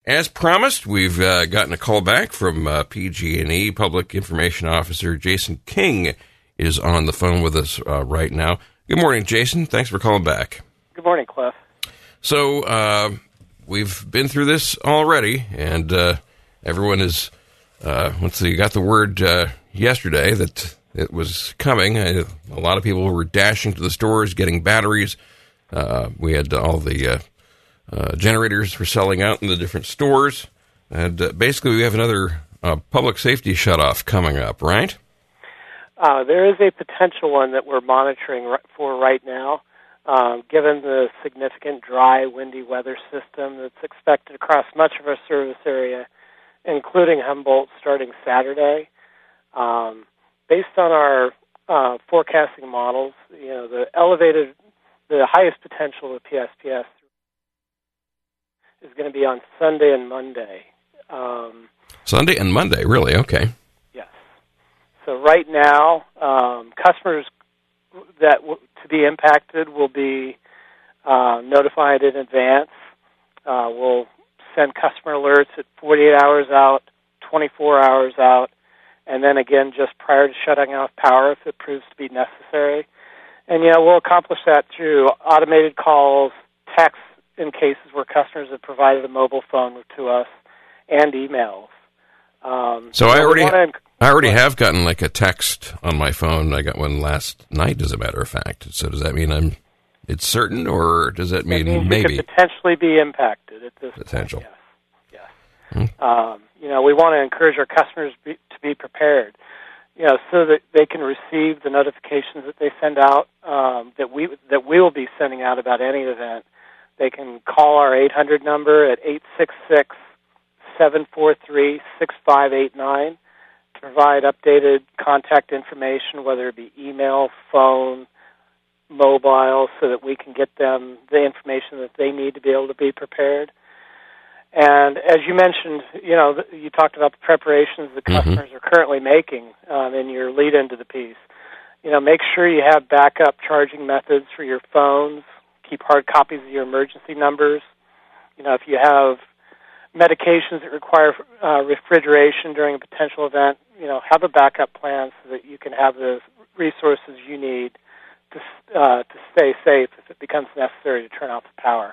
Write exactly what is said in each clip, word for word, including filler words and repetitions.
as promised, we've uh, gotten a call back from uh, P G and E. Public Information Officer Jason King is on the phone with us uh, right now. Good morning, Jason. Thanks for calling back. Good morning, Cliff. So uh, we've been through this already, and uh, everyone is, uh, let's see, got the word uh, yesterday that it was coming. Uh, a lot of people were dashing to the stores, getting batteries. Uh, we had all the uh, uh, generators for selling out in the different stores. And uh, basically, we have another uh, public safety shutoff coming up, right? Uh, there is a potential one that we're monitoring for right now. Um, given the significant dry, windy weather system that's expected across much of our service area, including Humboldt starting Saturday. Um, based on our uh, forecasting models, you know, the elevated, the highest potential of P S P S is going to be on Sunday and Monday. Um, Sunday and Monday, really? Okay. Yes. So right now, um, customers that w- to be impacted will be uh, notified in advance. Uh, we'll send customer alerts at forty-eight hours out, twenty-four hours out, and then again just prior to shutting off power if it proves to be necessary. And, you know, we'll accomplish that through automated calls, texts in cases where customers have provided a mobile phone to us, and emails. Um, so I already... Inc- I already have gotten like a text on my phone. I got one last night, as a matter of fact. So does that mean I'm it's certain, or does that mean that maybe? You could potentially be impacted at this Potential. point. Yes. Yes. Hmm. Um, you know, we want to encourage our customers be, to be prepared, you know, so that they can receive the notifications that they send out, um, that we that we will be sending out about any event. They can call our eight hundred number at eight six six, seven four three, six five eight nine. To provide updated contact information, whether it be email, phone, mobile, so that we can get them the information that they need to be able to be prepared. And as you mentioned, you know, you talked about the preparations that customers mm-hmm. are currently making um, in your lead into the piece. You know, make sure you have backup charging methods for your phones. Keep hard copies of your emergency numbers. You know, if you have medications that require uh, refrigeration during a potential event, you know, have a backup plan so that you can have the resources you need to uh, to stay safe if it becomes necessary to turn off the power.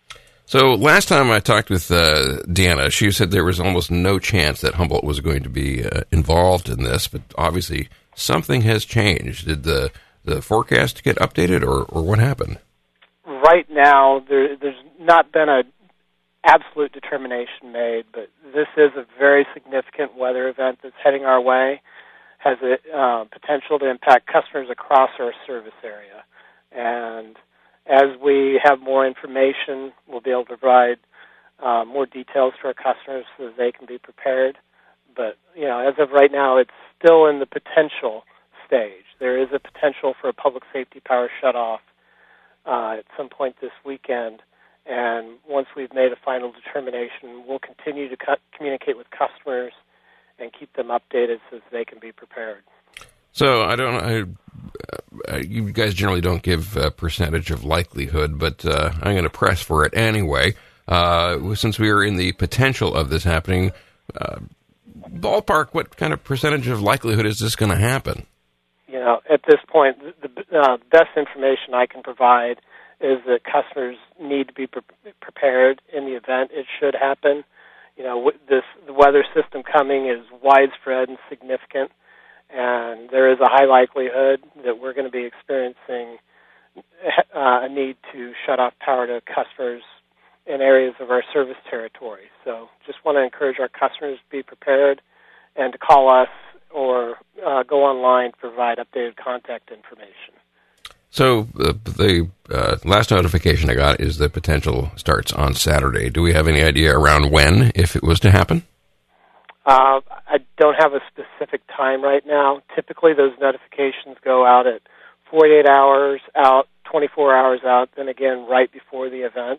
So last time I talked with uh, Deanna, she said there was almost no chance that Humboldt was going to be uh, involved in this, but obviously something has changed. Did the, the forecast get updated, or, or what happened? Right now, there, there's not been a absolute determination made, but this is a very significant weather event that's heading our way, has a uh, potential to impact customers across our service area. And as we have more information, we'll be able to provide uh, more details to our customers so that they can be prepared. But, you know, as of right now, it's still in the potential stage. There is a potential for a public safety power shutoff uh, at some point this weekend. And once we've made a final determination, we'll continue to cut, communicate with customers and keep them updated so that they can be prepared. So I don't know. I, you guys generally don't give a percentage of likelihood, but uh, I'm going to press for it anyway. Uh, since we are in the potential of this happening, uh, ballpark, what kind of percentage of likelihood is this going to happen? You know, at this point, the, the uh, best information I can provide is that customers need to be pre- prepared in the event it should happen. You know, this the weather system coming is widespread and significant, and there is a high likelihood that we're going to be experiencing uh, a need to shut off power to customers in areas of our service territory. So just want to encourage our customers to be prepared and to call us or uh, go online to provide updated contact information. So uh, the uh, last notification I got is the potential starts on Saturday. Do we have any idea around when, if it was to happen? Uh, I don't have a specific time right now. Typically, those notifications go out at forty-eight hours out, twenty-four hours out, then again right before the event.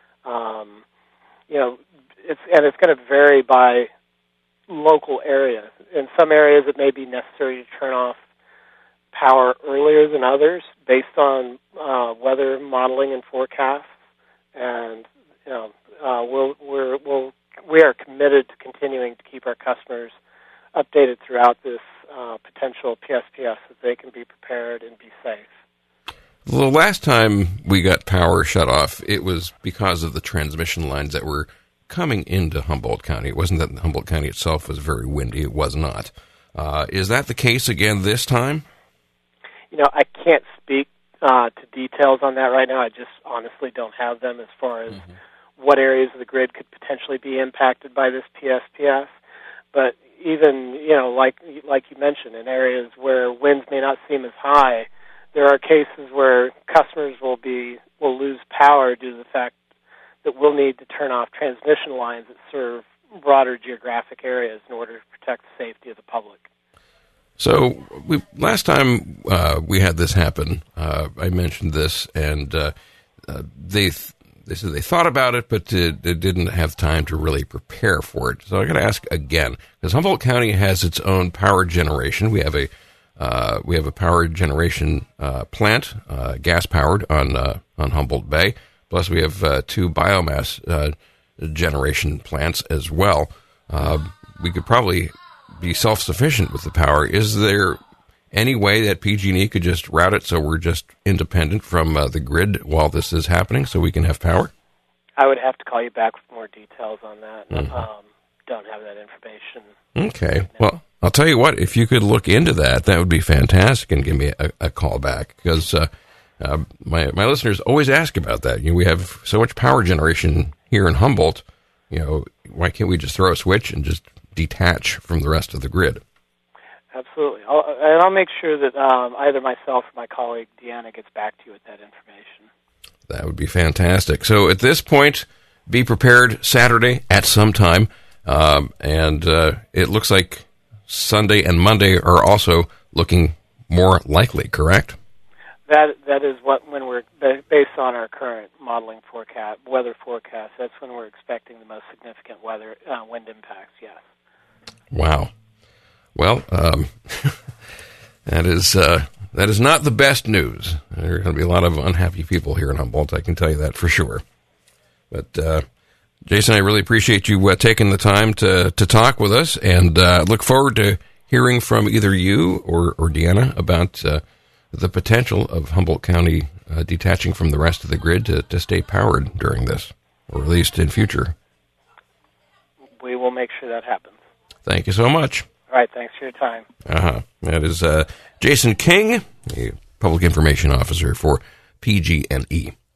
Um, you know, it's and it's going to vary by local area. In some areas, it may be necessary to turn off power earlier than others based on uh, weather modeling and forecasts, and you know uh, we'll we're, we'll we are committed to continuing to keep our customers updated throughout this uh, potential P S P S so they can be prepared and be safe. The last time we got power shut off, it was because of the transmission lines that were coming into Humboldt County. It wasn't that Humboldt County itself was very windy. It was not. Uh, is that the case again this time? You know, I can't speak uh, to details on that right now. I just honestly don't have them as far as mm-hmm. what areas of the grid could potentially be impacted by this P S P S. But even, you know, like like you mentioned, in areas where winds may not seem as high, there are cases where customers will be will lose power due to the fact that we'll need to turn off transmission lines that serve broader geographic areas in order to protect the safety of the public. So we, last time uh, we had this happen, uh, I mentioned this, and uh, uh, they th- they said they thought about it, but uh, they didn't have time to really prepare for it. So I got to ask again, because Humboldt County has its own power generation. We have a uh, we have a power generation uh, plant, uh, gas powered on uh, on Humboldt Bay. Plus, we have uh, two biomass uh, generation plants as well. Uh, we could probably be self-sufficient with the power. Is there any way that P G and E could just route it so we're just independent from uh, the grid while this is happening so we can have power? I would have to call you back with more details on that. Mm-hmm. Um, don't have that information. Okay. Right, well, I'll tell you what, if you could look into that, that would be fantastic and give me a, a call back because uh, uh, my my listeners always ask about that. You know, we have so much power generation here in Humboldt. You know, why can't we just throw a switch and just detach from the rest of the grid? Absolutely. I'll, and I'll make sure that um, either myself or my colleague Deanna gets back to you with that information. That would be fantastic. So at this point, be prepared Saturday at some time. Um, and uh, it looks like Sunday and Monday are also looking more likely, correct? That That is what, when we're, based on our current modeling forecast, weather forecast, that's when we're expecting the most significant weather uh, wind impacts, yes. Wow. Well, um, that is uh, that is not the best news. There are going to be a lot of unhappy people here in Humboldt, I can tell you that for sure. But, uh, Jason, I really appreciate you uh, taking the time to, to talk with us, and uh, look forward to hearing from either you or, or Deanna about uh, the potential of Humboldt County uh, detaching from the rest of the grid to, to stay powered during this, or at least in future. We will make sure that happens. Thank you so much. All right, thanks for your time. Uh-huh. That is uh, Jason King, a Public Information Officer for P G and E.